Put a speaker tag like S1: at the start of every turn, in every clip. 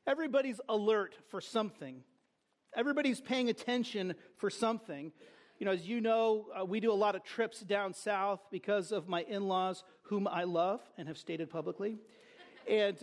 S1: Everybody's alert for something. Everybody's paying attention for something. As you know, we do a lot of trips down south because of my in-laws, whom I love and have stated publicly. And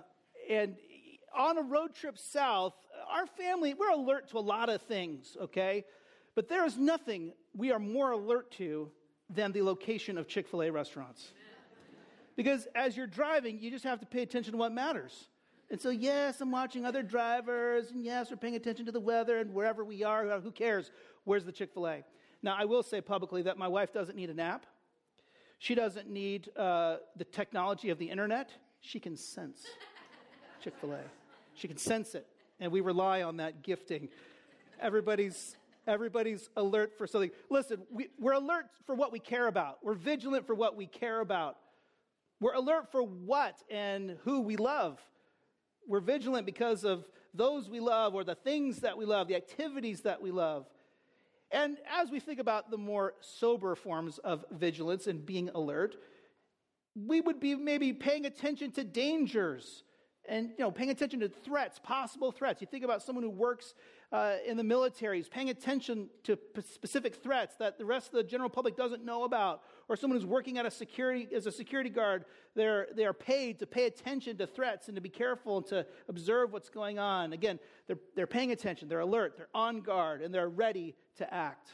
S1: on a road trip south, our family, we're alert to a lot of things, okay? But there is nothing we are more alert to than the location of Chick-fil-A restaurants. Because as you're driving, you just have to pay attention to what matters. And so, yes, I'm watching other drivers, and yes, we're paying attention to the weather, and wherever we are, who cares? Where's the Chick-fil-A? Now, I will say publicly that my wife doesn't need a nap. She doesn't need the technology of the internet. She can sense Chick-fil-A. She can sense it, and we rely on that gifting. Everybody's alert for something. Listen, we're alert for what we care about. We're vigilant for what we care about. We're alert for what and who we love. We're vigilant because of those we love or the things that we love, the activities that we love. And as we think about the more sober forms of vigilance and being alert, we would be maybe paying attention to dangers and paying attention to threats, possible threats. You think about someone who works in the military, is paying attention to specific threats that the rest of the general public doesn't know about, or someone who's working as a security guard. They are paid to pay attention to threats and to be careful and to observe what's going on. Again, they're paying attention, they're alert, they're on guard, and they're ready to act.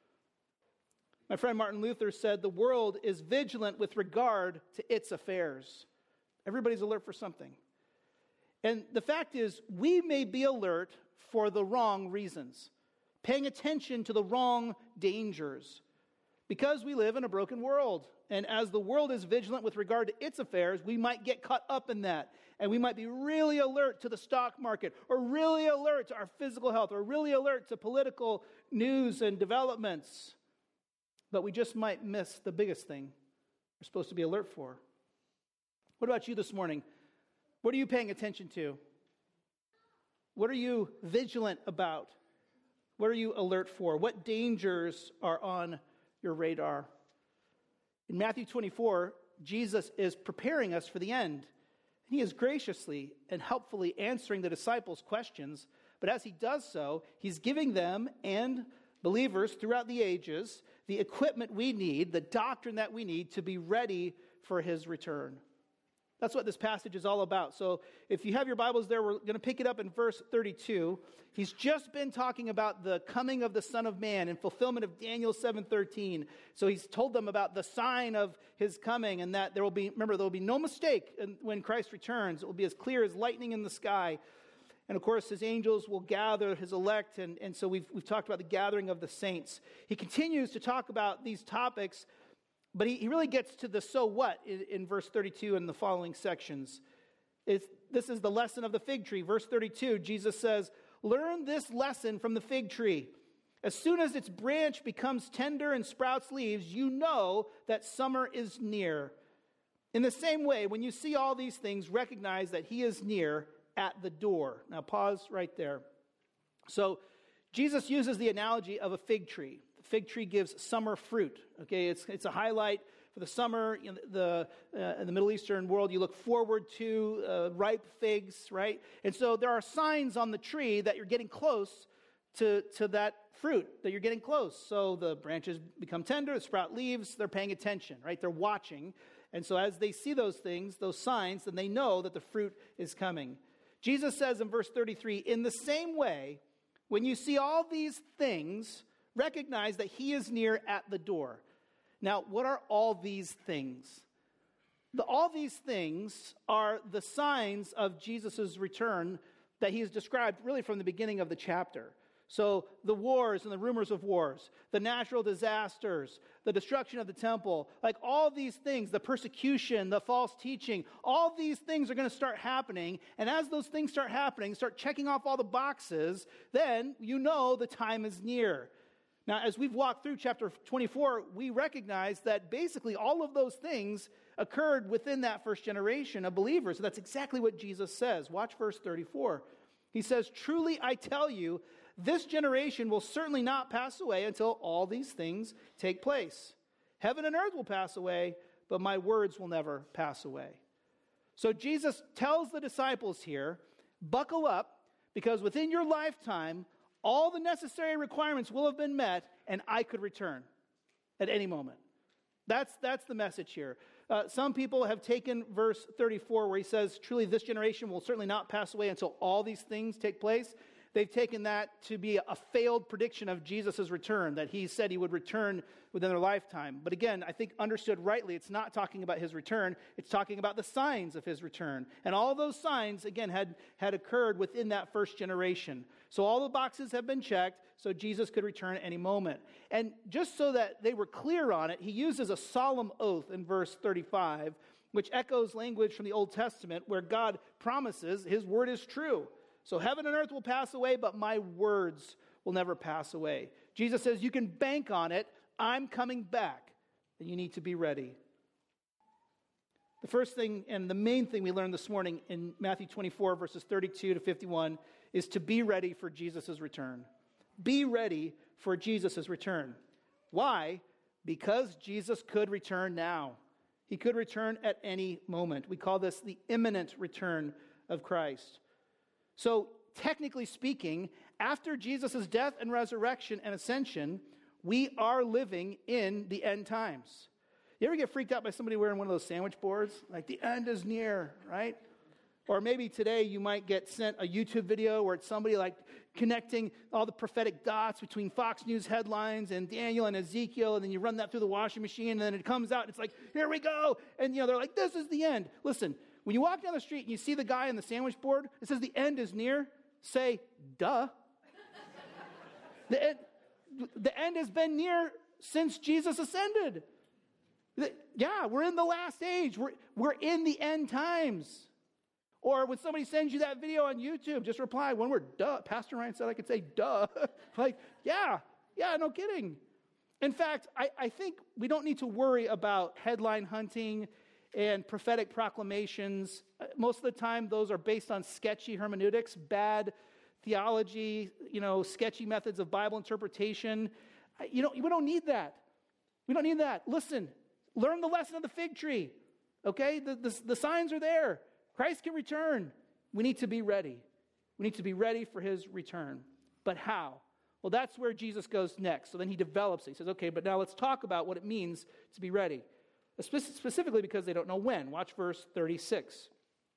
S1: My friend Martin Luther said, "The world is vigilant with regard to its affairs." Everybody's alert for something. And the fact is, we may be alert for the wrong reasons, paying attention to the wrong dangers, because we live in a broken world. And as the world is vigilant with regard to its affairs, we might get caught up in that. And we might be really alert to the stock market, or really alert to our physical health, or really alert to political news and developments. But we just might miss the biggest thing we're supposed to be alert for. What about you this morning? What are you paying attention to? What are you vigilant about? What are you alert for? What dangers are on your radar? In Matthew 24, Jesus is preparing us for the end. He is graciously and helpfully answering the disciples' questions, but as he does so, he's giving them and believers throughout the ages the equipment we need, the doctrine that we need to be ready for his return. That's what this passage is all about. So if you have your Bibles there, we're going to pick it up in verse 32. He's just been talking about the coming of the Son of Man in fulfillment of Daniel 7:13. So he's told them about the sign of his coming, and that there will be no mistake when Christ returns. It will be as clear as lightning in the sky. And of course, his angels will gather his elect, and so we've talked about the gathering of the saints. He continues to talk about these topics, but he really gets to the so what in verse 32 and the following sections. This is the lesson of the fig tree. Verse 32, Jesus says, "Learn this lesson from the fig tree. As soon as its branch becomes tender and sprouts leaves, you know that summer is near. In the same way, when you see all these things, recognize that he is near at the door." Now pause right there. So Jesus uses the analogy of a fig tree. The fig tree gives summer fruit. Okay, it's a highlight for the summer. In the Middle Eastern world, you look forward to ripe figs, right? And so there are signs on the tree that you're getting close to that fruit, that you're getting close. So the branches become tender, the sprout leaves, they're paying attention, right? They're watching. And so as they see those things, those signs, then they know that the fruit is coming. Jesus says in verse 33, "In the same way, when you see all these things, recognize that he is near at the door." Now, what are all these things? All these things are the signs of Jesus' return that he has described really from the beginning of the chapter. So the wars and the rumors of wars, the natural disasters, the destruction of the temple, like all these things, the persecution, the false teaching, all these things are going to start happening. And as those things start happening, start checking off all the boxes, then you know the time is near. Now, as we've walked through chapter 24, we recognize that basically all of those things occurred within that first generation of believers. So that's exactly what Jesus says. Watch verse 34. He says, "Truly I tell you, this generation will certainly not pass away until all these things take place. Heaven and earth will pass away, but my words will never pass away." So Jesus tells the disciples here, Buckle up, because within your lifetime, all the necessary requirements will have been met, and I could return at any moment. That's the message here. Some people have taken verse 34 where he says, truly this generation will certainly not pass away until all these things take place. They've taken that to be a failed prediction of Jesus' return, that he said he would return within their lifetime. But again, I think understood rightly, it's not talking about his return. It's talking about the signs of his return. And all those signs, again, had occurred within that first generation. So all the boxes have been checked, so Jesus could return at any moment. And just so that they were clear on it, he uses a solemn oath in verse 35, which echoes language from the Old Testament where God promises his word is true. So heaven and earth will pass away, but my words will never pass away. Jesus says you can bank on it. I'm coming back, and you need to be ready. The first thing and the main thing we learned this morning in Matthew 24, verses 32 to 51, is to be ready for Jesus' return. Be ready for Jesus' return. Why? Because Jesus could return now. He could return at any moment. We call this the imminent return of Christ. So, technically speaking, after Jesus' death and resurrection and ascension, we are living in the end times. You ever get freaked out by somebody wearing one of those sandwich boards? Like, the end is near, right? Or maybe today you might get sent a YouTube video where it's somebody like connecting all the prophetic dots between Fox News headlines and Daniel and Ezekiel, and then you run that through the washing machine, and then it comes out, and it's like, here we go! And, they're like, this is the end. Listen, when you walk down the street and you see the guy on the sandwich board, it says the end is near, say, duh. The end has been near since Jesus ascended. Yeah, we're in the last age. We're in the end times. Or when somebody sends you that video on YouTube, just reply one word, duh. Pastor Ryan said I could say duh. Like, yeah, no kidding. In fact, I think we don't need to worry about headline hunting and prophetic proclamations. Most of the time, those are based on sketchy hermeneutics, bad theology, sketchy methods of Bible interpretation. We don't need that. We don't need that. Listen, learn the lesson of the fig tree, okay? The signs are there. Christ can return. We need to be ready. We need to be ready for his return. But how? Well, that's where Jesus goes next. So then he develops it. He says, okay, but now let's talk about what it means to be ready. Specifically because they don't know when. Watch verse 36.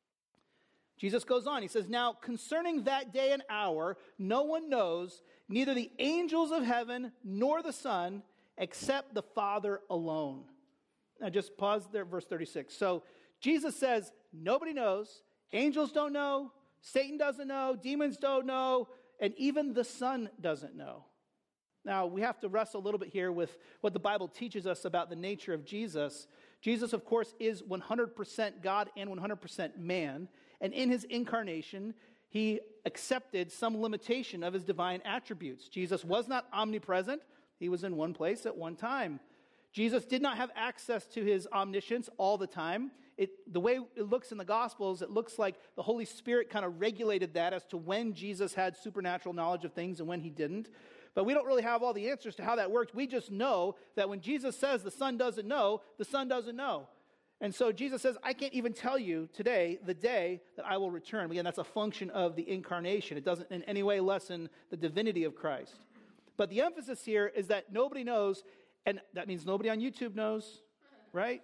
S1: Jesus goes on. He says, now concerning that day and hour, no one knows, neither the angels of heaven nor the Son, except the Father alone. Now just pause there at verse 36. So Jesus says, nobody knows. Angels don't know. Satan doesn't know. Demons don't know. And even the Son doesn't know. Now, we have to wrestle a little bit here with what the Bible teaches us about the nature of Jesus. Jesus, of course, is 100% God and 100% man. And in his incarnation, he accepted some limitation of his divine attributes. Jesus was not omnipresent. He was in one place at one time. Jesus did not have access to his omniscience all the time. The way it looks in the Gospels, it looks like the Holy Spirit kind of regulated that as to when Jesus had supernatural knowledge of things and when he didn't. But we don't really have all the answers to how that worked. We just know that when Jesus says the Son doesn't know, the Son doesn't know. And so Jesus says, I can't even tell you today the day that I will return. Again, that's a function of the incarnation. It doesn't in any way lessen the divinity of Christ. But the emphasis here is that nobody knows, and that means nobody on YouTube knows, right?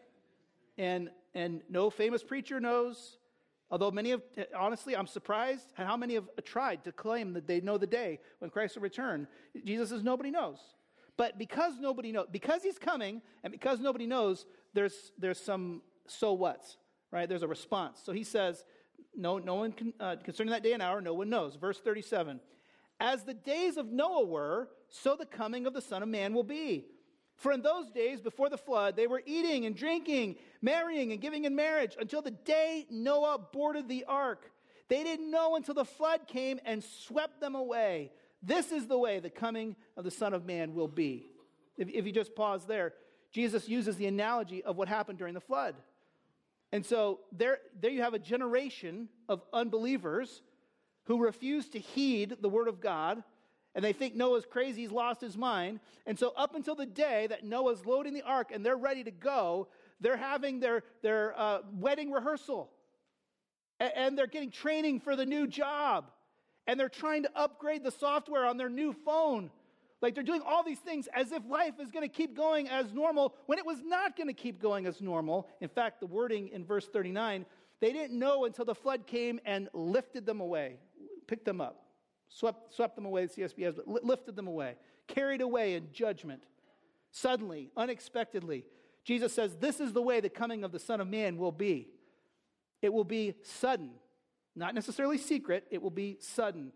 S1: And no famous preacher knows. Although many have, honestly, I'm surprised at how many have tried to claim that they know the day when Christ will return. Jesus says nobody knows. But because nobody knows, because he's coming, and because nobody knows, there's some so whats, right? There's a response. So he says, no one can, concerning that day and hour, no one knows. Verse 37, as the days of Noah were, so the coming of the Son of Man will be. For in those days before the flood, they were eating and drinking, marrying and giving in marriage until the day Noah boarded the ark. They didn't know until the flood came and swept them away. This is the way the coming of the Son of Man will be. If you just pause there, Jesus uses the analogy of what happened during the flood. And so there you have a generation of unbelievers who refuse to heed the word of God. And they think Noah's crazy, he's lost his mind. And so up until the day that Noah's loading the ark and they're ready to go, they're having their wedding rehearsal. and they're getting training for the new job, and they're trying to upgrade the software on their new phone. Like they're doing all these things as if life is going to keep going as normal when it was not going to keep going as normal. In fact, the wording in verse 39, they didn't know until the flood came and lifted them away, picked them up, swept them away, the CSB has, but lifted them away, carried away in judgment. Suddenly, unexpectedly, Jesus says, this is the way the coming of the Son of Man will be. It will be sudden, not necessarily secret, it will be sudden.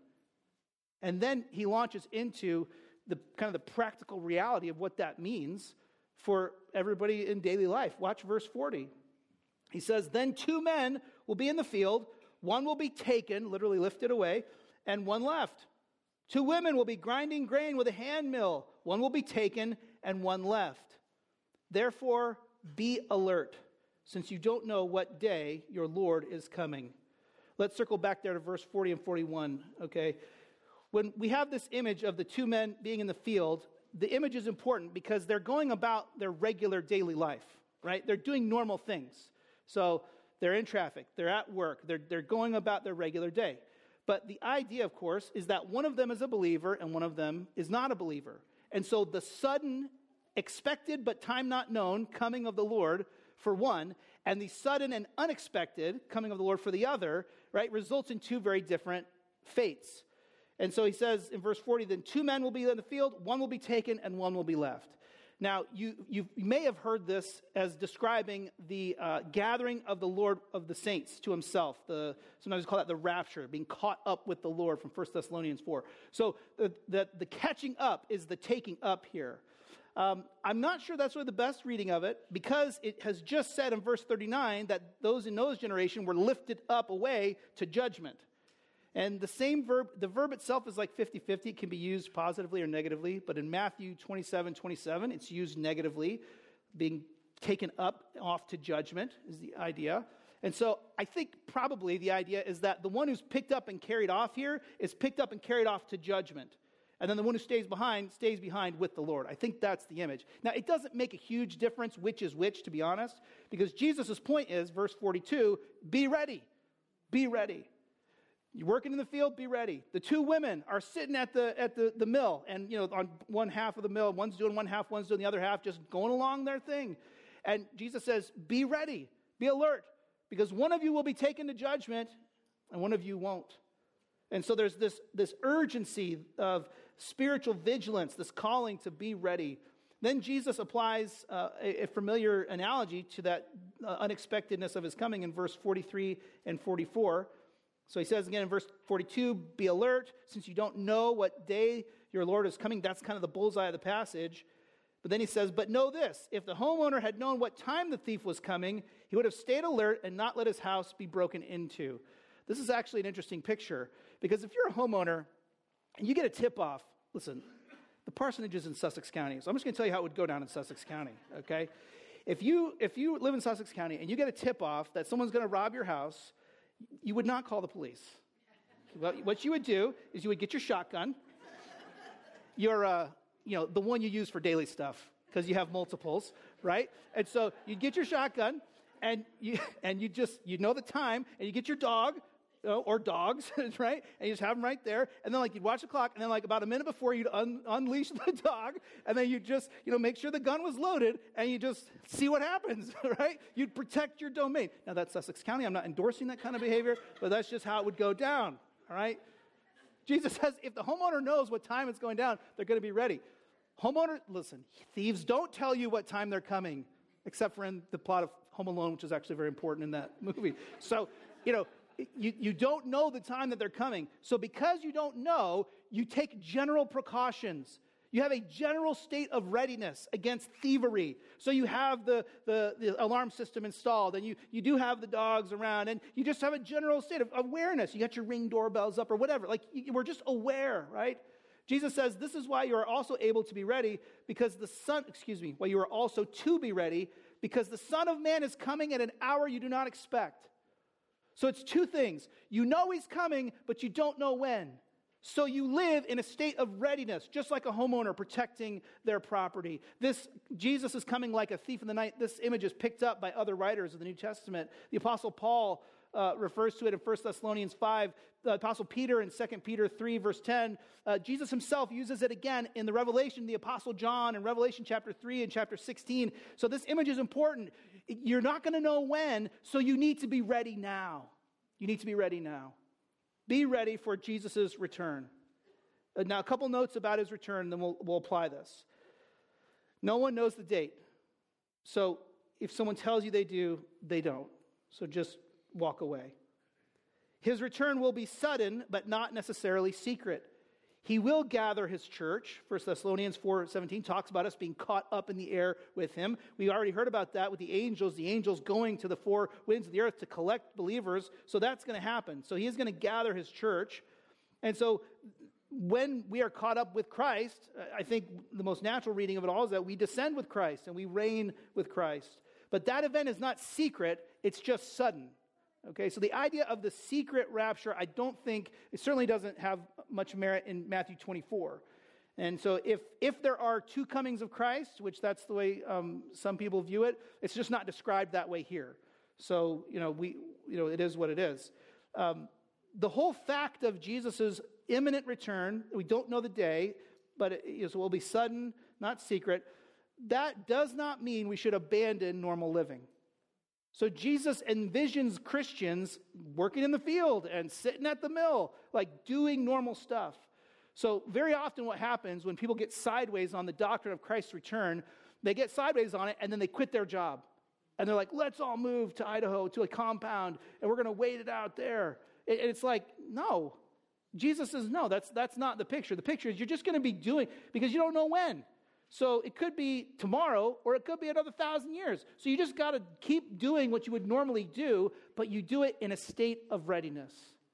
S1: And then he launches into the kind of the practical reality of what that means for everybody in daily life. Watch verse 40. He says, then 2 men will be in the field, one will be taken, literally lifted away, and one left. 2 women will be grinding grain with a hand mill, one will be taken and one left. Therefore, be alert, since you don't know what day your Lord is coming. Let's circle back there to verse 40 and 41, okay? When we have this image of the 2 men being in the field, the image is important because they're going about their regular daily life, right? They're doing normal things. So they're in traffic, they're at work, they're going about their regular day. But the idea, of course, is that one of them is a believer and one of them is not a believer. And so the sudden, expected but time not known coming of the Lord for one, and the sudden and unexpected coming of the Lord for the other, right, results in 2 very different fates. And so he says in verse 40, then 2 men will be in the field, one will be taken and one will be left. Now, you may have heard this as describing the gathering of the Lord of the saints to himself. Sometimes we call that the rapture, being caught up with the Lord from 1 Thessalonians 4. So the catching up is the taking up here. I'm not sure that's really the best reading of it, because it has just said in verse 39 that those in Noah's generation were lifted up away to judgment. And the same verb, the verb itself is like 50-50. It can be used positively or negatively. But in Matthew 27:27, it's used negatively. Being taken up off to judgment is the idea. And so I think probably the idea is that the one who's picked up and carried off here is picked up and carried off to judgment. And then the one who stays behind with the Lord. I think that's the image. Now, it doesn't make a huge difference which is which, to be honest, because Jesus' point is, verse 42, be ready. Be ready. You're working in the field, be ready. The 2 women are sitting at the mill, and on one half of the mill, one's doing one half, one's doing the other half, just going along their thing. And Jesus says, be ready, be alert, because one of you will be taken to judgment, and one of you won't. And so there's this urgency of spiritual vigilance, this calling to be ready. Then Jesus applies a familiar analogy to that unexpectedness of his coming in verse 43 and 44. So he says again in verse 42, be alert, since you don't know what day your Lord is coming. That's kind of the bullseye of the passage. But then he says, but know this, if the homeowner had known what time the thief was coming, he would have stayed alert and not let his house be broken into. This is actually an interesting picture, because if you're a homeowner and you get a tip-off, listen, the parsonage is in Sussex County, so I'm just going to tell you how it would go down in Sussex County, okay? If you live in Sussex County and you get a tip-off that someone's going to rob your house, you would not call the police. Well, what you would do is you would get your shotgun, the one you use for daily stuff, because you have multiples, right? And so you get your shotgun, and you know the time, and you get your dog, or dogs, right? And you just have them right there, and then you'd watch the clock, and then about a minute before you'd unleash the dog, and then you just make sure the gun was loaded, and you just see what happens, right? You'd protect your domain. Now that's Sussex County. I'm not endorsing that kind of behavior, but that's just how it would go down, all right? Jesus says if the homeowner knows what time it's going down, they're going to be ready. Homeowners, listen, thieves don't tell you what time they're coming, except for in the plot of Home Alone, which is actually very important in that movie. So, you don't know the time that they're coming. So because you don't know, you take general precautions. You have a general state of readiness against thievery. So you have the alarm system installed, and you do have the dogs around, and you just have a general state of awareness. You got your Ring doorbells up or whatever. We're just aware, right? Jesus says this is why you are also able to be ready, because why you are also to be ready, because the Son of Man is coming at an hour you do not expect. So it's 2 things. You know he's coming, but you don't know when. So you live in a state of readiness, just like a homeowner protecting their property. Jesus is coming like a thief in the night. This image is picked up by other writers of the New Testament. The Apostle Paul refers to it in 1 Thessalonians 5. The Apostle Peter in 2 Peter 3, verse 10. Jesus himself uses it again in the Revelation, the Apostle John in Revelation chapter 3 and chapter 16. So this image is important. You're not going to know when, so you need to be ready now. You need to be ready now. Be ready for Jesus' return. Now, a couple notes about his return, then we'll apply this. No one knows the date. So if someone tells you they do, they don't. So just walk away. His return will be sudden, but not necessarily secret. He will gather his church. 1 Thessalonians 4:17 talks about us being caught up in the air with him. We already heard about that with the angels going to the four winds of the earth to collect believers. So that's going to happen. So he is going to gather his church. And so when we are caught up with Christ, I think the most natural reading of it all is that we descend with Christ and we reign with Christ. But that event is not secret, it's just sudden. Okay, so the idea of the secret rapture, I don't think, it certainly doesn't have much merit in Matthew 24. And so if there are two comings of Christ, which that's the way some people view it, it's just not described that way here. So, it is what it is. The whole fact of Jesus' imminent return, we don't know the day, but it will be sudden, not secret. That does not mean we should abandon normal living. So Jesus envisions Christians working in the field and sitting at the mill, like doing normal stuff. So very often what happens when people get sideways on the doctrine of Christ's return, they get sideways on it and then they quit their job. And they're like, let's all move to Idaho to a compound and we're going to wait it out there. And it's like, no. Jesus says, no, that's not the picture. The picture is you're just going to be doing, because you don't know when. So it could be tomorrow or it could be another 1,000 years. So you just got to keep doing what you would normally do, but you do it in a state of readiness.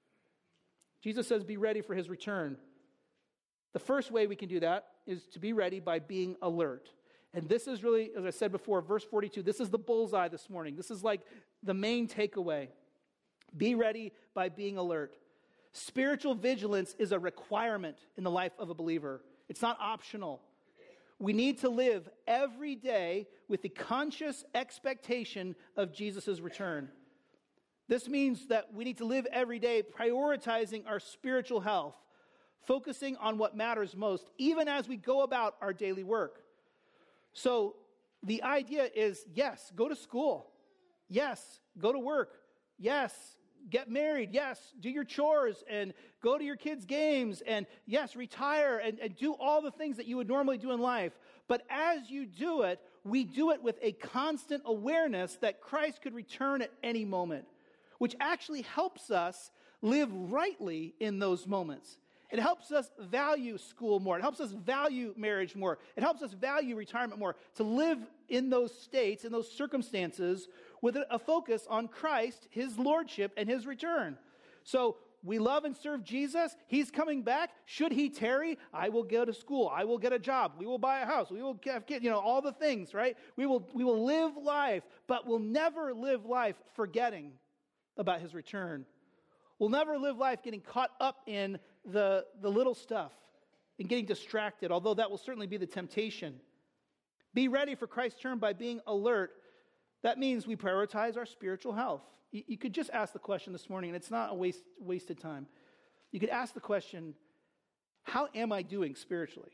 S1: Jesus says be ready for his return. The first way we can do that is to be ready by being alert. And this is really, as I said before, verse 42, this is the bullseye this morning. This is like the main takeaway. Be ready by being alert. Spiritual vigilance is a requirement in the life of a believer. It's not optional. We need to live every day with the conscious expectation of Jesus' return. This means that we need to live every day prioritizing our spiritual health, focusing on what matters most, even as we go about our daily work. So the idea is, yes, go to school. Yes, go to work. Yes, get married. Yes, do your chores and go to your kids' games. And yes, retire and do all the things that you would normally do in life. But as you do it, we do it with a constant awareness that Christ could return at any moment, which actually helps us live rightly in those moments. It helps us value school more. It helps us value marriage more. It helps us value retirement more. To live in those states, in those circumstances, with a focus on Christ, his lordship, and his return. So we love and serve Jesus. He's coming back. Should he tarry, I will go to school. I will get a job. We will buy a house. We will get all the things, right? We will live life, but we'll never live life forgetting about his return. We'll never live life getting caught up in the little stuff and getting distracted, although that will certainly be the temptation. Be ready for Christ's return by being alert. That means we prioritize our spiritual health. You could just ask the question this morning, and it's not a wasted time. You could ask the question, how am I doing spiritually?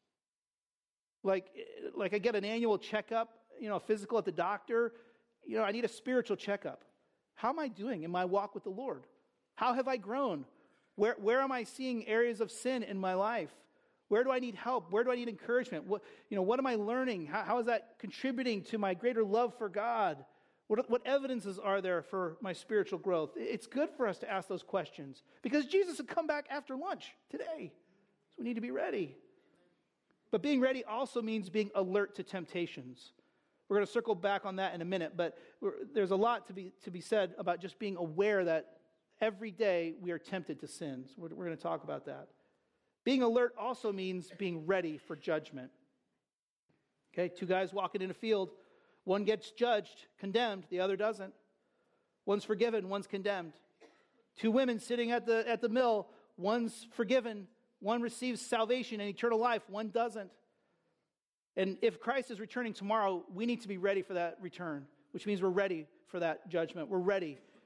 S1: Like I get an annual checkup, a physical at the doctor. I need a spiritual checkup. How am I doing in my walk with the Lord? How have I grown? Where am I seeing areas of sin in my life? Where do I need help? Where do I need encouragement? What am I learning? How is that contributing to my greater love for God? What evidences are there for my spiritual growth? It's good for us to ask those questions because Jesus will come back after lunch today. So we need to be ready. But being ready also means being alert to temptations. We're going to circle back on that in a minute, but there's a lot to be said about just being aware that every day we are tempted to sin. So we're going to talk about that. Being alert also means being ready for judgment. Okay, two guys walking in a field. One gets judged, condemned, the other doesn't. One's forgiven, one's condemned. Two women sitting at the mill, one's forgiven, one receives salvation and eternal life, one doesn't. And if Christ is returning tomorrow, we need to be ready for that return, which means we're ready for that judgment. We're ready.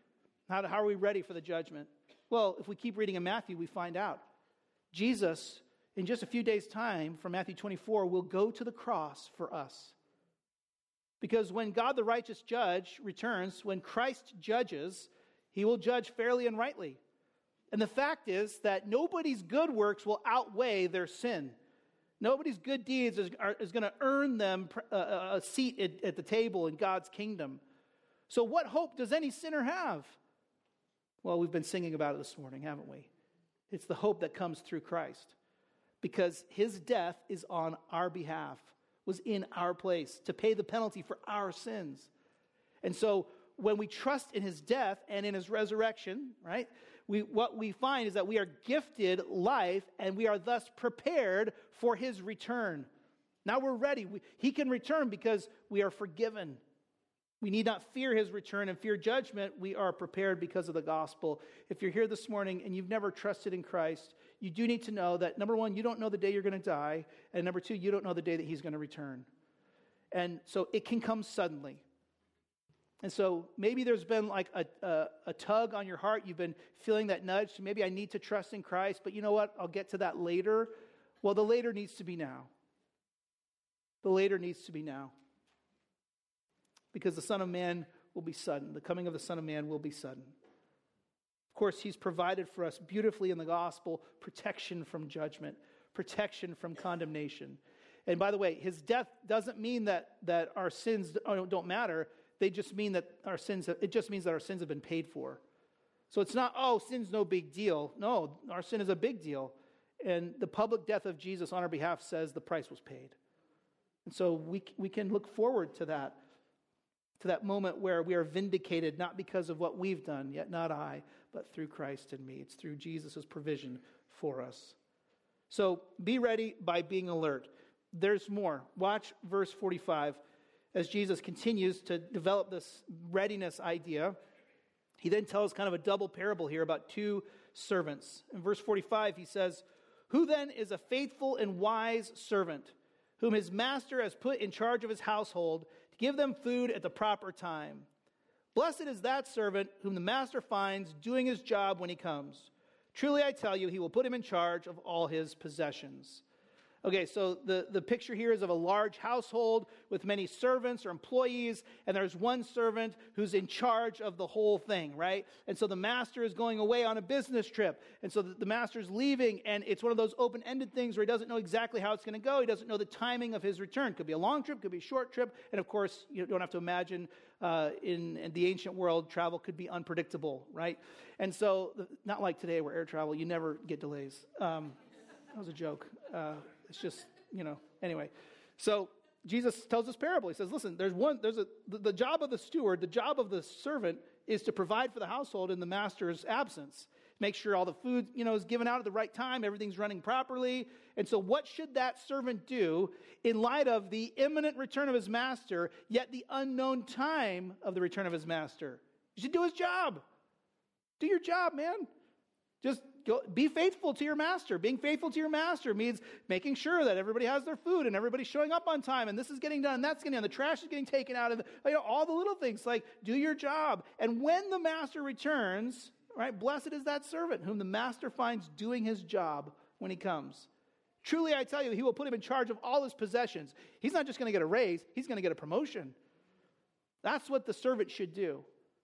S1: How are we ready for the judgment? Well, if we keep reading in Matthew, we find out. Jesus, in just a few days' time, from Matthew 24, will go to the cross for us. Because when God the righteous judge returns, when Christ judges, he will judge fairly and rightly. And the fact is that nobody's good works will outweigh their sin. Nobody's good deeds is going to earn them a seat at the table in God's kingdom. So what hope does any sinner have? Well, we've been singing about it this morning, haven't we? It's the hope that comes through Christ. Because his death is on our behalf, was in our place to pay the penalty for our sins. And so when we trust in his death and in his resurrection, right, what we find is that we are gifted life and we are thus prepared for his return. Now we're ready. He can return because we are forgiven. We need not fear his return and fear judgment. We are prepared because of the gospel. If you're here this morning and you've never trusted in Christ, you do need to know that, number one, you don't know the day you're going to die. And number two, you don't know the day that he's going to return. And so it can come suddenly. And so maybe there's been like a tug on your heart. You've been feeling that nudge. So maybe I need to trust in Christ. But you know what? I'll get to that later. Well, the later needs to be now. The later needs to be now. Because the Son of Man will be sudden. The coming of the Son of Man will be sudden. Of course, he's provided for us beautifully in the gospel protection from judgment, protection from condemnation. And by the way, his death doesn't mean that our sins don't matter. They just mean that it just means that our sins have been paid for. So it's not, sin's no big deal. No, our sin is a big deal. And the public death of Jesus on our behalf says the price was paid. And so we can look forward to that moment where we are vindicated, not because of what we've done, yet not I, but through Christ in me. It's through Jesus' provision for us. So be ready by being alert. There's more. Watch verse 45. As Jesus continues to develop this readiness idea, he then tells kind of a double parable here about two servants. In verse 45, he says, "Who then is a faithful and wise servant, whom his master has put in charge of his household, to give them food at the proper time? Blessed is that servant whom the master finds doing his job when he comes. Truly I tell you, he will put him in charge of all his possessions." Okay, so the picture here is of a large household with many servants or employees, and there's one servant who's in charge of the whole thing, right? And so the master is going away on a business trip, and so the master's leaving, and it's one of those open-ended things where he doesn't know exactly how it's going to go. He doesn't know the timing of his return. Could be a long trip, could be a short trip, and of course, you don't have to imagine in the ancient world, travel could be unpredictable, right? And so, not like today where air travel, you never get delays. That was a joke. It's just, anyway. So Jesus tells this parable. He says, listen, the job of the steward, the job of the servant is to provide for the household in the master's absence. Make sure all the food, is given out at the right time, everything's running properly. And so what should that servant do in light of the imminent return of his master, yet the unknown time of the return of his master? He should do his job. Do your job, man. Just be faithful to your master. Being faithful to your master means making sure that everybody has their food and everybody's showing up on time and this is getting done and that's getting done. The trash is getting taken out of all the little things, like do your job. And when the master returns, right, blessed is that servant whom the master finds doing his job when he comes. Truly, I tell you, he will put him in charge of all his possessions. He's not just going to get a raise, he's going to get a promotion. That's what the servant should do.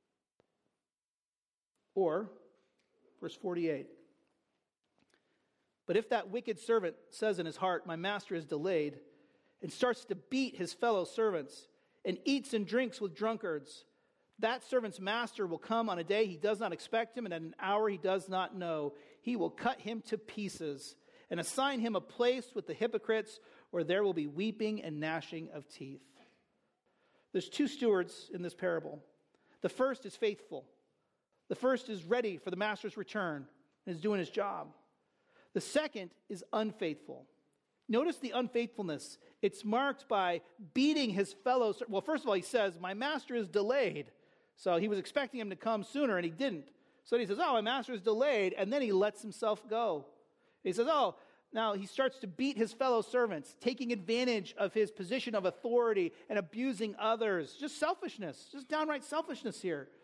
S1: Or, verse 48. But if that wicked servant says in his heart, my master is delayed, and starts to beat his fellow servants, and eats and drinks with drunkards, that servant's master will come on a day he does not expect him, and at an hour he does not know. He will cut him to pieces, and assign him a place with the hypocrites, where there will be weeping and gnashing of teeth. There's two stewards in this parable. The first is faithful. The first is ready for the master's return and is doing his job. The second is unfaithful. Notice the unfaithfulness. It's marked by beating his fellows. Well, first of all, he says, my master is delayed. So he was expecting him to come sooner and he didn't. So he says, my master is delayed. And then he lets himself go. He says, now he starts to beat his fellow servants, taking advantage of his position of authority and abusing others. Just selfishness, just downright selfishness here.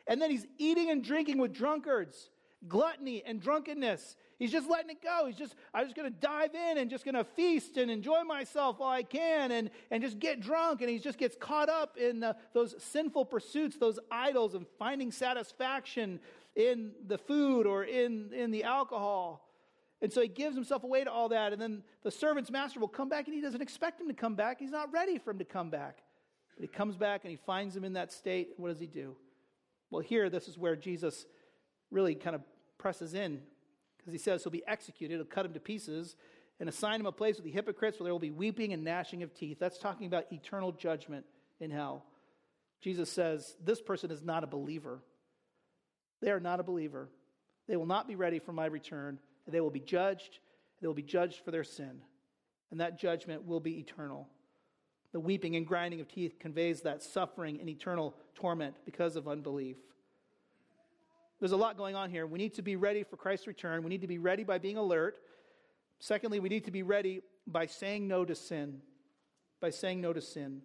S1: And then he's eating and drinking with drunkards, gluttony and drunkenness. He's just letting it go. I'm just going to dive in and just going to feast and enjoy myself while I can and just get drunk. And he just gets caught up in those sinful pursuits, those idols, and finding satisfaction in the food or in the alcohol. And so he gives himself away to all that. And then the servant's master will come back, and he doesn't expect him to come back. He's not ready for him to come back. But he comes back and he finds him in that state. What does he do? Well, here, this is where Jesus really kind of presses in, because he says he'll be executed, he'll cut him to pieces, and assign him a place with the hypocrites where there will be weeping and gnashing of teeth. That's talking about eternal judgment in hell. Jesus says, this person is not a believer. They are not a believer. They will not be ready for my return. They will be judged. They will be judged for their sin. And that judgment will be eternal. The weeping and grinding of teeth conveys that suffering and eternal torment because of unbelief. There's a lot going on here. We need to be ready for Christ's return. We need to be ready by being alert. Secondly, we need to be ready by saying no to sin. By saying no to sin.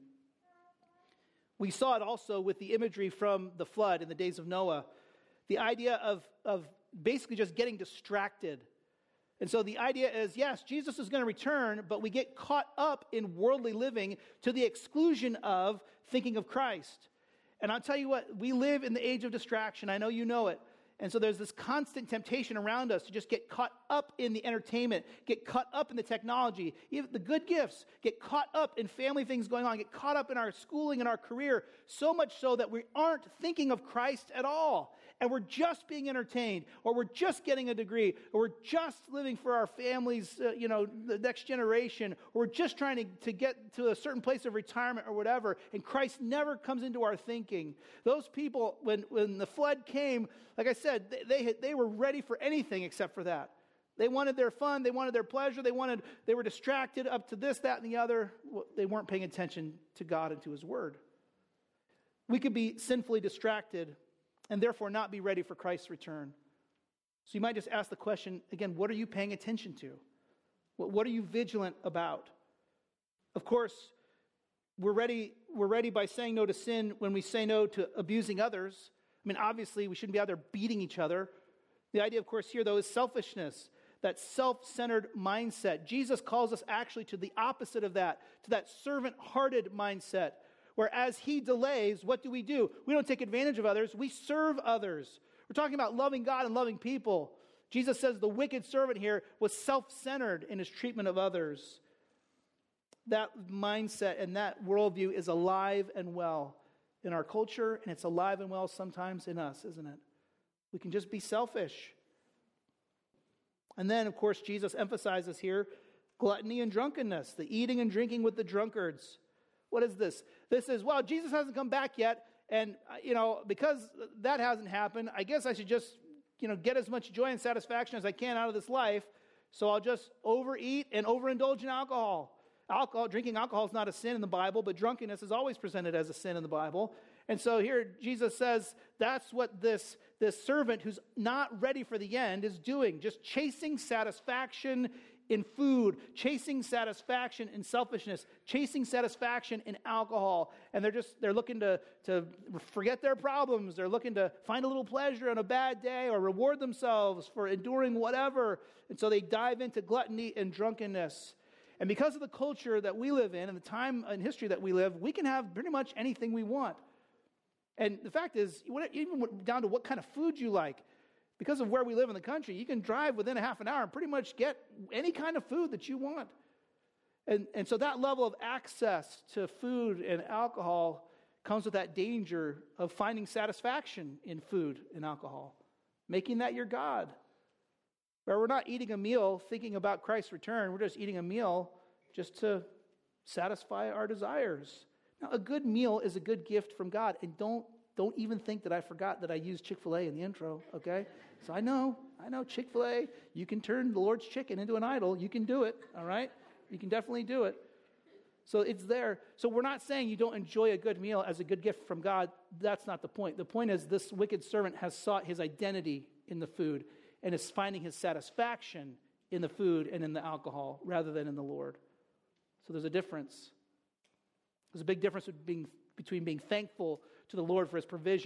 S1: We saw it also with the imagery from the flood in the days of Noah. The idea of basically just getting distracted. And so the idea is, yes, Jesus is going to return, but we get caught up in worldly living to the exclusion of thinking of Christ. And I'll tell you what, we live in the age of distraction. I know you know it. And so there's this constant temptation around us to just get caught up in the entertainment, get caught up in the technology, even the good gifts, get caught up in family things going on, get caught up in our schooling and our career, so much so that we aren't thinking of Christ at all. And we're just being entertained, or we're just getting a degree, or we're just living for our families, the next generation, or we're just trying to get to a certain place of retirement or whatever, and Christ never comes into our thinking. Those people, when the flood came, like I said, they were ready for anything except for that. They wanted their fun, they wanted their pleasure, they were distracted up to this, that, and the other. They weren't paying attention to God and to His Word. We could be sinfully distracted and therefore not be ready for Christ's return. So you might just ask the question, again, what are you paying attention to? What are you vigilant about? Of course, we're ready by saying no to sin when we say no to abusing others. I mean, obviously, we shouldn't be out there beating each other. The idea, of course, here, though, is selfishness, that self-centered mindset. Jesus calls us actually to the opposite of that, to that servant-hearted mindset, where as He delays, what do? We don't take advantage of others. We serve others. We're talking about loving God and loving people. Jesus says the wicked servant here was self-centered in his treatment of others. That mindset and that worldview is alive and well in our culture, and it's alive and well sometimes in us, isn't it? We can just be selfish. And then, of course, Jesus emphasizes here gluttony and drunkenness, the eating and drinking with the drunkards. What is this? This is, well, Jesus hasn't come back yet, and, because that hasn't happened, I guess I should just, get as much joy and satisfaction as I can out of this life, so I'll just overeat and overindulge in alcohol. Drinking alcohol is not a sin in the Bible, but drunkenness is always presented as a sin in the Bible. And so here Jesus says that's what this servant who's not ready for the end is doing, just chasing satisfaction in food, chasing satisfaction in selfishness, chasing satisfaction in alcohol. And they're looking to forget their problems. They're looking to find a little pleasure on a bad day or reward themselves for enduring whatever. And so they dive into gluttony and drunkenness. And because of the culture that we live in and the time and history that we live, we can have pretty much anything we want. And the fact is, even down to what kind of food you like, because of where we live in the country, you can drive within a half an hour and pretty much get any kind of food that you want. And so that level of access to food and alcohol comes with that danger of finding satisfaction in food and alcohol, making that your God. Where we're not eating a meal thinking about Christ's return, we're just eating a meal just to satisfy our desires. Now, a good meal is a good gift from God, and don't even think that I forgot that I used Chick-fil-A in the intro, okay? So I know, Chick-fil-A, you can turn the Lord's chicken into an idol. You can do it, all right? You can definitely do it. So it's there. So we're not saying you don't enjoy a good meal as a good gift from God. That's not the point. The point is this wicked servant has sought his identity in the food and is finding his satisfaction in the food and in the alcohol rather than in the Lord. So there's a difference. There's a big difference between being thankful to the Lord for His provision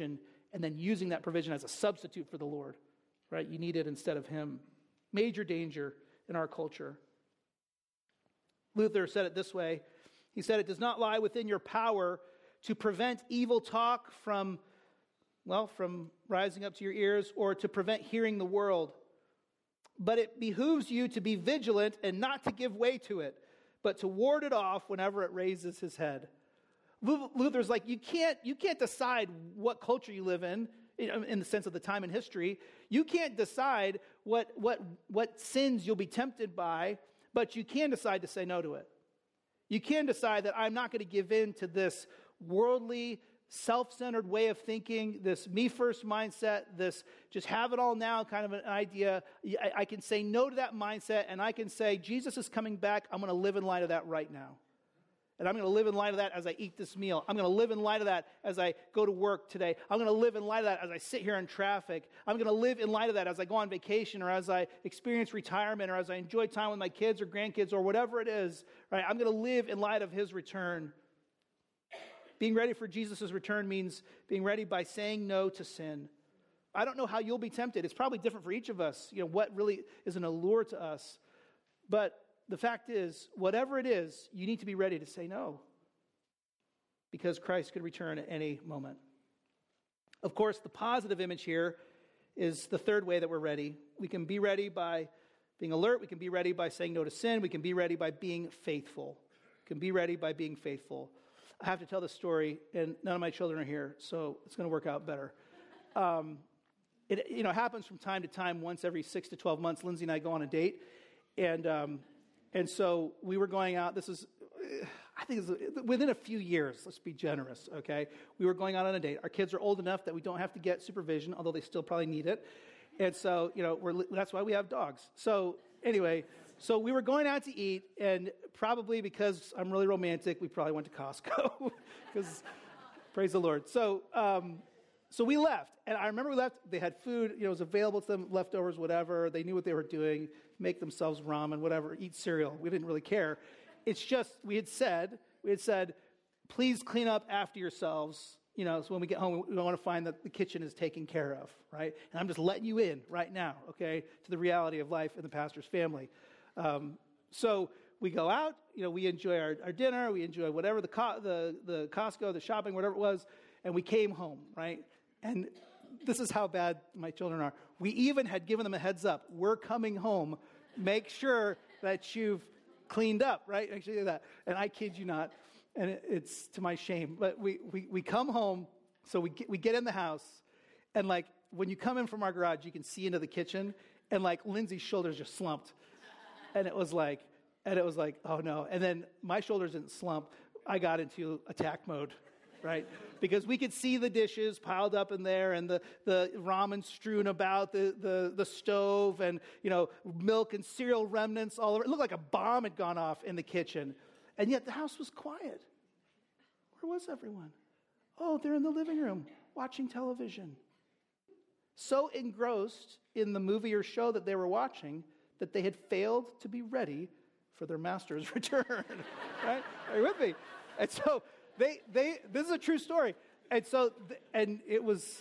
S1: and then using that provision as a substitute for the Lord, right? You need it instead of him. Major danger in our culture. Luther said it this way. He said, it does not lie within your power to prevent evil talk from rising up to your ears or to prevent hearing the world. But it behooves you to be vigilant and not to give way to it, but to ward it off whenever it raises his head. Luther's like, you can't decide what culture you live in the sense of the time in history. You can't decide what sins you'll be tempted by, but you can decide to say no to it. You can decide that I'm not going to give in to this worldly, self-centered way of thinking, this me-first mindset, this just have it all now kind of an idea. I can say no to that mindset, and I can say, Jesus is coming back. I'm going to live in light of that right now. And I'm going to live in light of that as I eat this meal. I'm going to live in light of that as I go to work today. I'm going to live in light of that as I sit here in traffic. I'm going to live in light of that as I go on vacation or as I experience retirement or as I enjoy time with my kids or grandkids or whatever it is. Right? I'm going to live in light of his return. Being ready for Jesus' return means being ready by saying no to sin. I don't know how you'll be tempted. It's probably different for each of us, what really is an allure to us. But the fact is, whatever it is, you need to be ready to say no, because Christ could return at any moment. Of course, the positive image here is the third way that we're ready. We can be ready by being alert. We can be ready by saying no to sin. We can be ready by being faithful. We can be ready by being faithful. I have to tell this story, and none of my children are here, so it's going to work out better. It happens from time to time. Once every 6 to 12 months, Lindsay and I go on a date, and so we were going out. This is, I think, it's within a few years. Let's be generous, okay? We were going out on a date. Our kids are old enough that we don't have to get supervision, although they still probably need it. And so, that's why we have dogs. So anyway, so we were going out to eat, and probably because I'm really romantic, we probably went to Costco, because praise the Lord. So we left, and I remember we left. They had food, it was available to them, leftovers, whatever. They knew what they were doing, make themselves ramen, whatever, eat cereal. We didn't really care. It's just, we had said, please clean up after yourselves. So when we get home, we want to find that the kitchen is taken care of, right? And I'm just letting you in right now, okay, to the reality of life in the pastor's family. So we go out, we enjoy our dinner, we enjoy whatever, the Costco, the shopping, whatever it was, and we came home, right? And this is how bad my children are. We even had given them a heads up. We're coming home. Make sure that you've cleaned up, right? Actually, that. And I kid you not, and it's to my shame. But we come home, so we get in the house, and like when you come in from our garage, you can see into the kitchen, and like Lindsay's shoulders just slumped, and it was like, oh no. And then my shoulders didn't slump. I got into attack mode. Right? Because we could see the dishes piled up in there and the ramen strewn about the stove and, milk and cereal remnants all over. It looked like a bomb had gone off in the kitchen. And yet the house was quiet. Where was everyone? Oh, they're in the living room watching television. So engrossed in the movie or show that they were watching that they had failed to be ready for their master's return. Right? Are you with me? And so this is a true story. And so, it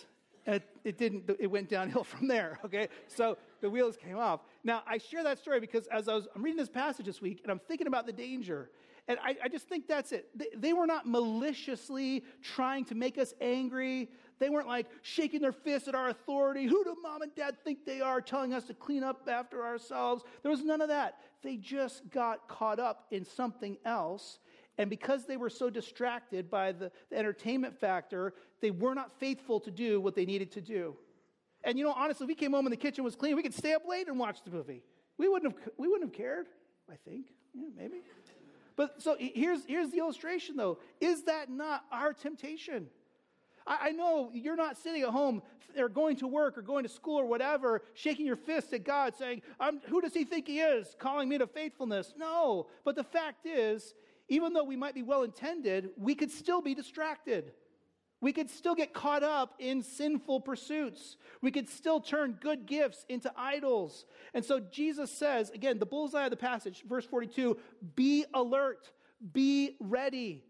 S1: went downhill from there, okay? So the wheels came off. Now, I share that story because I'm reading this passage this week, and I'm thinking about the danger. And I just think that's it. They were not maliciously trying to make us angry. They weren't like shaking their fists at our authority. Who do mom and dad think they are, telling us to clean up after ourselves? There was none of that. They just got caught up in something else. And because they were so distracted by the entertainment factor, they were not faithful to do what they needed to do. And honestly, if we came home and the kitchen was clean, we could stay up late and watch the movie. We wouldn't have cared, I think. Yeah, maybe. But so here's the illustration, though. Is that not our temptation? I know you're not sitting at home or going to work or going to school or whatever, shaking your fist at God saying, who does he think he is, calling me to faithfulness? No. But the fact is, even though we might be well-intended, we could still be distracted. We could still get caught up in sinful pursuits. We could still turn good gifts into idols. And so Jesus says, again, the bullseye of the passage, verse 42, be alert, be ready.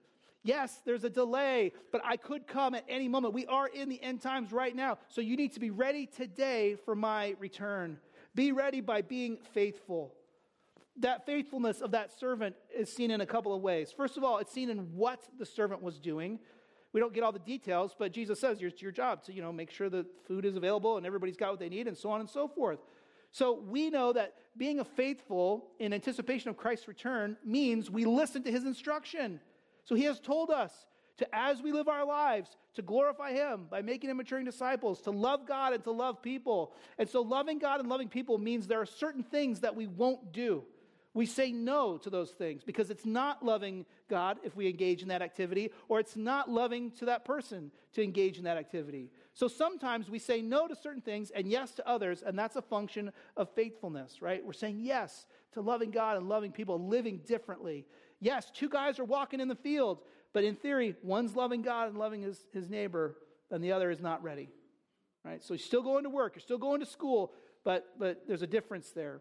S1: Yes, there's a delay, but I could come at any moment. We are in the end times right now. So you need to be ready today for my return. Be ready by being faithful. That faithfulness of that servant is seen in a couple of ways. First of all, it's seen in what the servant was doing. We don't get all the details, but Jesus says it's your job to, make sure that food is available and everybody's got what they need and so on and so forth. So we know that being a faithful in anticipation of Christ's return means we listen to his instruction. So he has told us to, as we live our lives, to glorify him by making and maturing disciples, to love God and to love people. And so loving God and loving people means there are certain things that we won't do. We say no to those things because it's not loving God if we engage in that activity, or it's not loving to that person to engage in that activity. So sometimes we say no to certain things and yes to others, and that's a function of faithfulness, right? We're saying yes to loving God and loving people, living differently. Yes, two guys are walking in the field, but in theory, one's loving God and loving his neighbor, and the other is not ready, right? So you're still going to work, you're still going to school, but there's a difference there.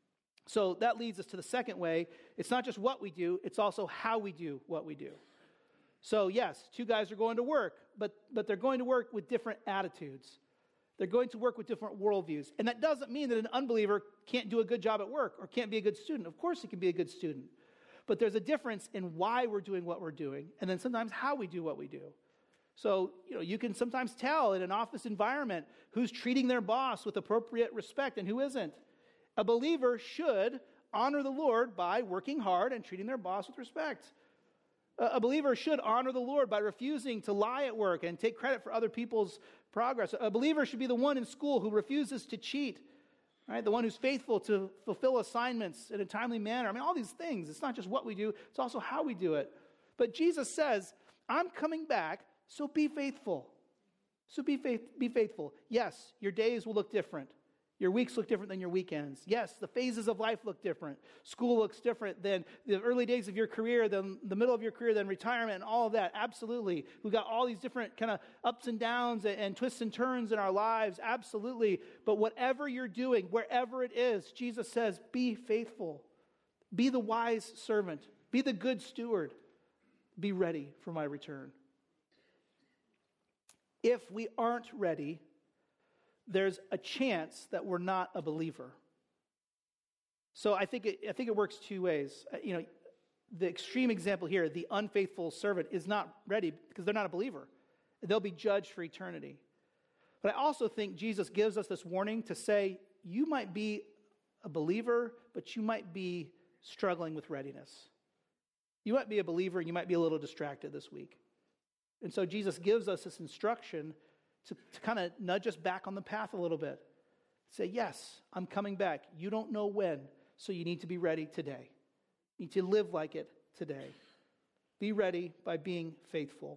S1: So that leads us to the second way. It's not just what we do, it's also how we do what we do. So yes, two guys are going to work, but they're going to work with different attitudes. They're going to work with different worldviews. And that doesn't mean that an unbeliever can't do a good job at work or can't be a good student. Of course he can be a good student. But there's a difference in why we're doing what we're doing, and then sometimes how we do what we do. So, you can sometimes tell in an office environment who's treating their boss with appropriate respect and who isn't. A believer should honor the Lord by working hard and treating their boss with respect. A believer should honor the Lord by refusing to lie at work and take credit for other people's progress. A believer should be the one in school who refuses to cheat, right? The one who's faithful to fulfill assignments in a timely manner. I mean, all these things. It's not just what we do, it's also how we do it. But Jesus says, I'm coming back, so be faithful. So be faithful. Yes, your days will look different. Your weeks look different than your weekends. Yes, the phases of life look different. School looks different than the early days of your career, than the middle of your career, than retirement, and all of that. Absolutely. We've got all these different kind of ups and downs and twists and turns in our lives. Absolutely. But whatever you're doing, wherever it is, Jesus says, be faithful. Be the wise servant. Be the good steward. Be ready for my return. If we aren't ready, there's a chance that we're not a believer. So I think it works two ways. The extreme example here, the unfaithful servant is not ready because they're not a believer. They'll be judged for eternity. But I also think Jesus gives us this warning to say, you might be a believer, but you might be struggling with readiness. You might be a believer and you might be a little distracted this week. And so Jesus gives us this instruction to kind of nudge us back on the path a little bit. Say, yes, I'm coming back. You don't know when, so you need to be ready today. You need to live like it today. Be ready by being faithful.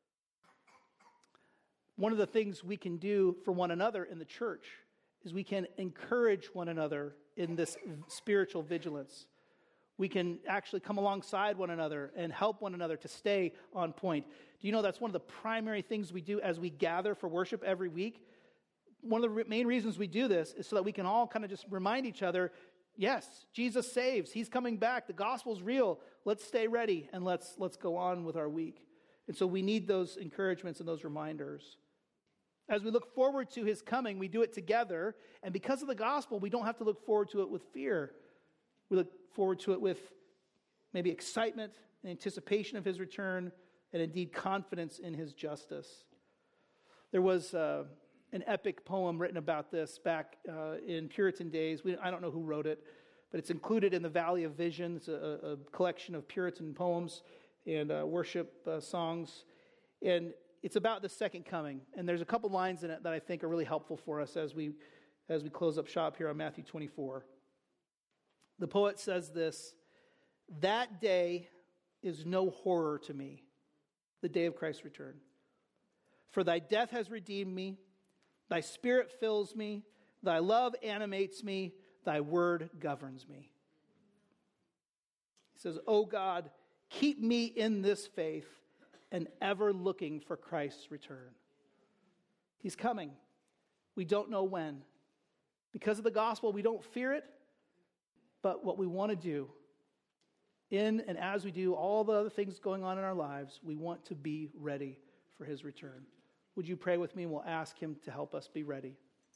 S1: One of the things we can do for one another in the church is we can encourage one another in this spiritual vigilance. We can actually come alongside one another and help one another to stay on point. Do you know that's one of the primary things we do as we gather for worship every week? One of the main reasons we do this is so that we can all kind of just remind each other, yes, Jesus saves. He's coming back. The gospel's real. Let's stay ready and let's go on with our week. And so we need those encouragements and those reminders. As we look forward to his coming, we do it together. And because of the gospel, we don't have to look forward to it with fear. We look forward to it with maybe excitement and anticipation of his return, and indeed confidence in his justice. There was an epic poem written about this back in Puritan days. I don't know who wrote it, but it's included in the Valley of Vision. It's a collection of Puritan poems and worship songs. And it's about the second coming. And there's a couple lines in it that I think are really helpful for us as we close up shop here on Matthew 24. The poet says this, "That day is no horror to me, the day of Christ's return. For thy death has redeemed me, thy spirit fills me, thy love animates me, thy word governs me." He says, "O God, keep me in this faith and ever looking for Christ's return." He's coming. We don't know when. Because of the gospel, we don't fear it, but what we want to do in and as we do all the other things going on in our lives, we want to be ready for his return. Would you pray with me, and we'll ask him to help us be ready.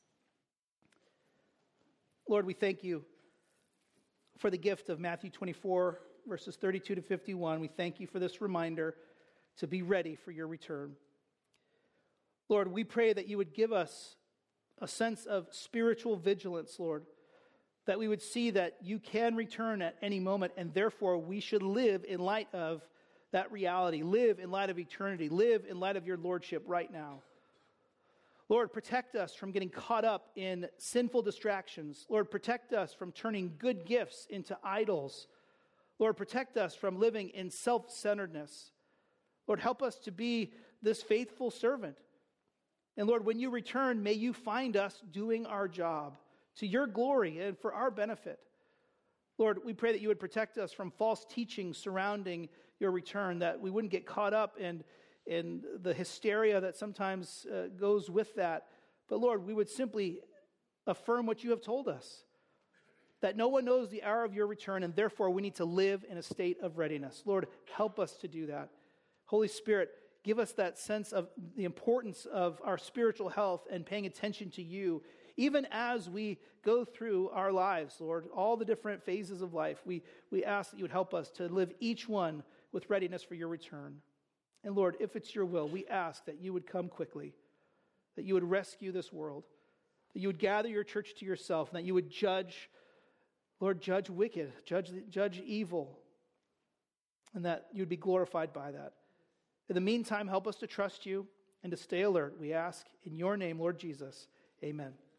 S1: Lord, we thank you for the gift of Matthew 24, verses 32 to 51. We thank you for this reminder to be ready for your return. Lord, we pray that you would give us a sense of spiritual vigilance, Lord, that we would see that you can return at any moment, and therefore we should live in light of that reality, live in light of eternity, live in light of your lordship right now. Lord, protect us from getting caught up in sinful distractions. Lord, protect us from turning good gifts into idols. Lord, protect us from living in self-centeredness. Lord, help us to be this faithful servant. And Lord, when you return, may you find us doing our job to your glory and for our benefit. Lord, we pray that you would protect us from false teaching surrounding your return, that we wouldn't get caught up in the hysteria that sometimes goes with that. But Lord, we would simply affirm what you have told us, that no one knows the hour of your return, and therefore we need to live in a state of readiness. Lord, help us to do that. Holy Spirit, give us that sense of the importance of our spiritual health and paying attention to you, even as we go through our lives, Lord, all the different phases of life. We ask that you would help us to live each one with readiness for your return. And Lord, if it's your will, we ask that you would come quickly, that you would rescue this world, that you would gather your church to yourself, and that you would judge, Lord, judge wicked, judge evil, and that you would be glorified by that. In the meantime, help us to trust you and to stay alert. We ask in your name, Lord Jesus. Amen.